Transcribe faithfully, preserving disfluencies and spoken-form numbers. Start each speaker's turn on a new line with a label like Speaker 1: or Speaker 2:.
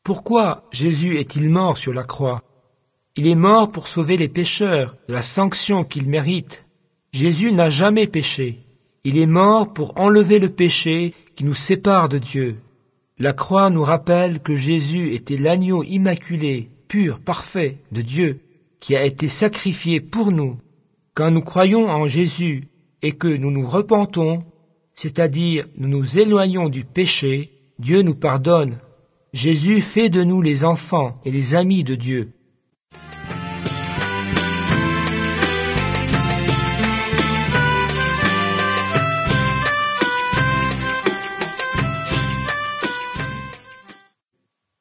Speaker 1: Pourquoi Jésus est-il mort sur la croix? Il est mort pour sauver les pécheurs de la sanction qu'ils méritent. Jésus n'a jamais péché. Il est mort pour enlever le péché qui nous sépare de Dieu. La croix nous rappelle que Jésus était l'agneau immaculé, pur, parfait de Dieu, qui a été sacrifié pour nous. Quand nous croyons en Jésus et que nous nous repentons, c'est-à-dire nous nous éloignons du péché, Dieu nous pardonne. Jésus fait de nous les enfants et les amis de Dieu.